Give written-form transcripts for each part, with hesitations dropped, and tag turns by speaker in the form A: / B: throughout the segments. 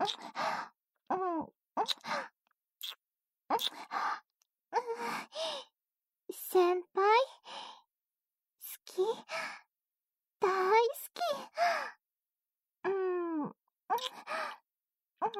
A: 先輩、好き、大好き。好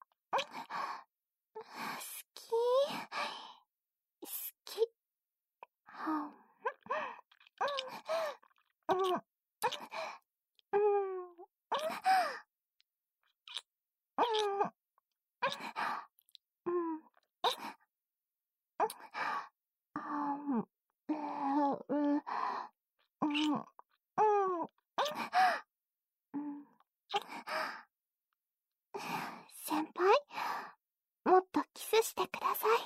A: き、好き。先輩、もっとキスしてください。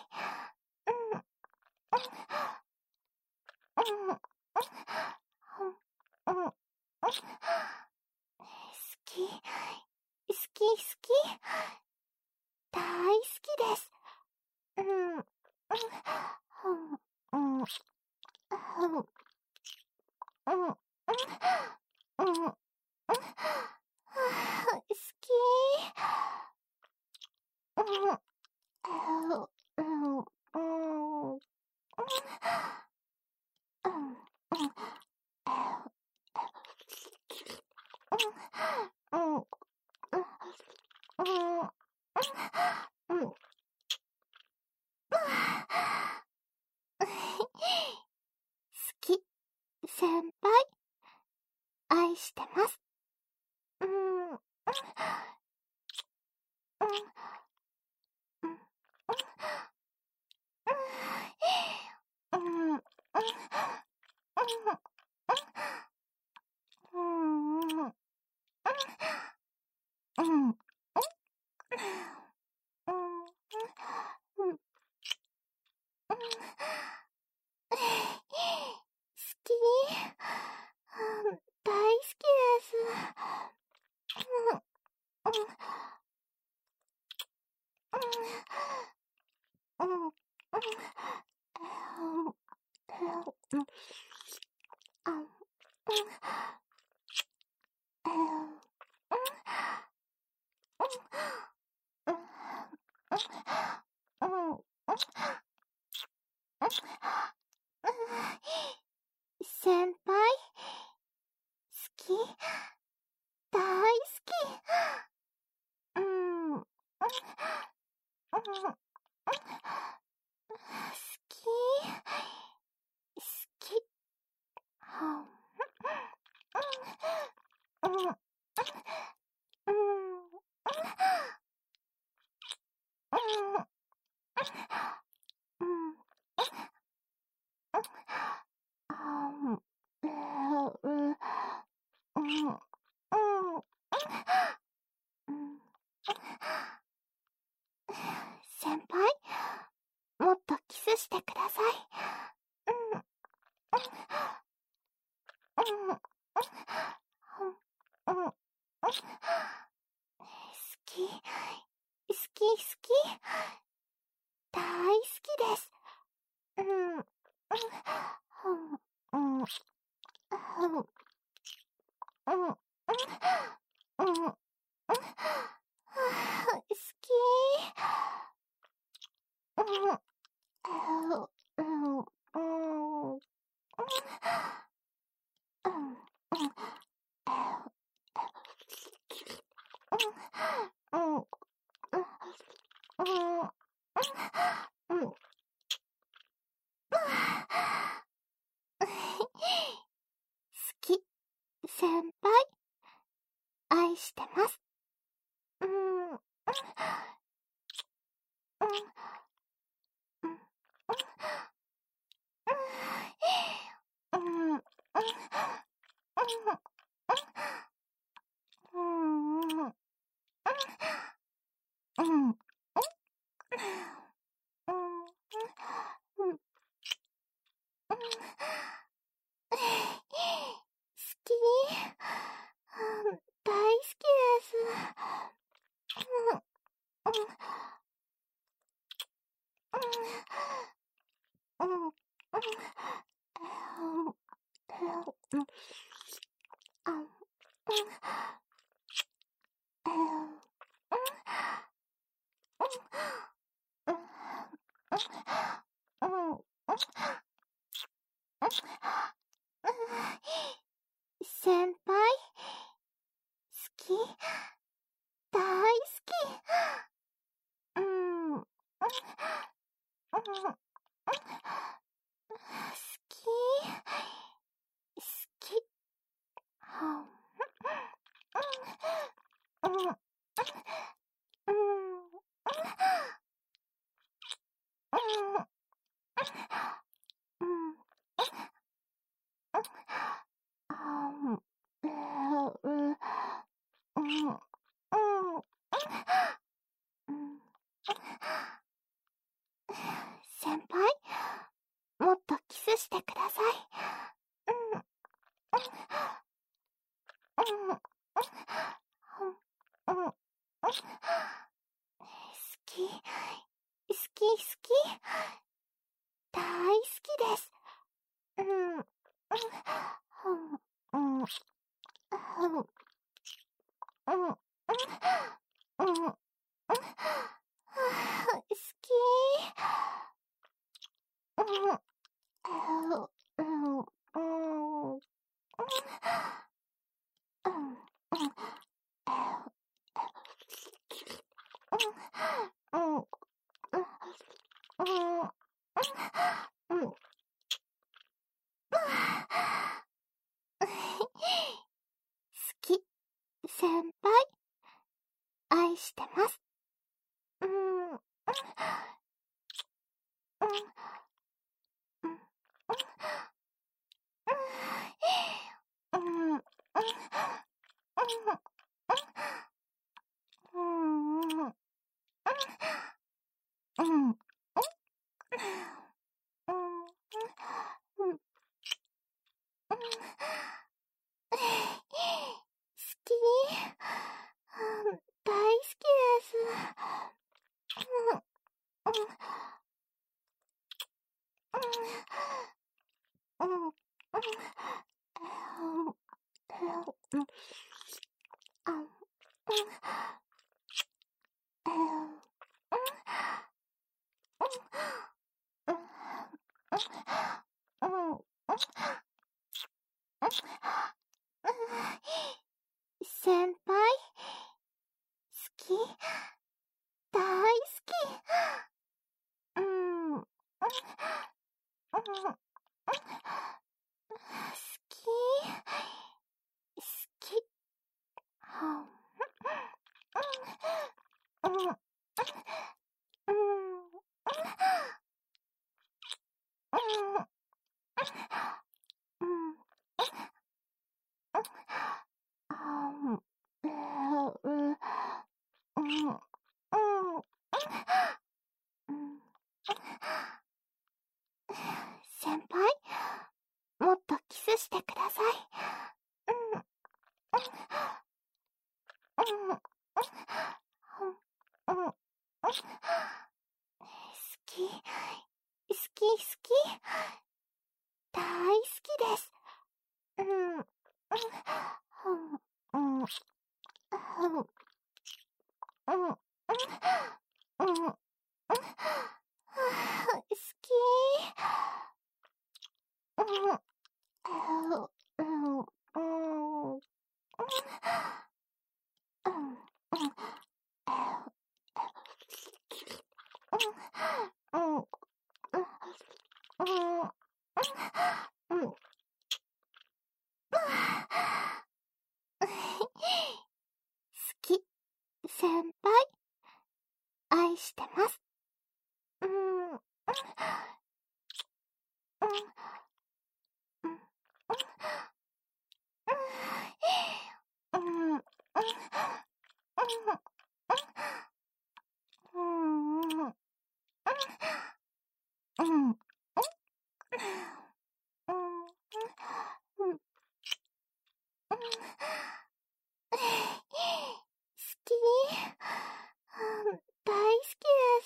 A: 好き、好き、好き。大好きです。好き。好き、先輩、愛してます。好き、大好きです。先輩、好き、大好き。好き、好き。先輩、もっとキスしてください。好き、好き、好き。大好きです。好き。好き、先輩、愛してます。好き、大好きです。 先輩、好き、大好き。うん、好き、好き。先輩、もっとキスしてください。好き、好き、好き。大好きです。好き。好き、先輩、愛してます。好き、大好きです。先輩、好き、大好き。好き、好き。先輩、もっとキスしてください。好き、好き、好き。大好きです。好き。好き、先輩、愛してます。好き、大好きです。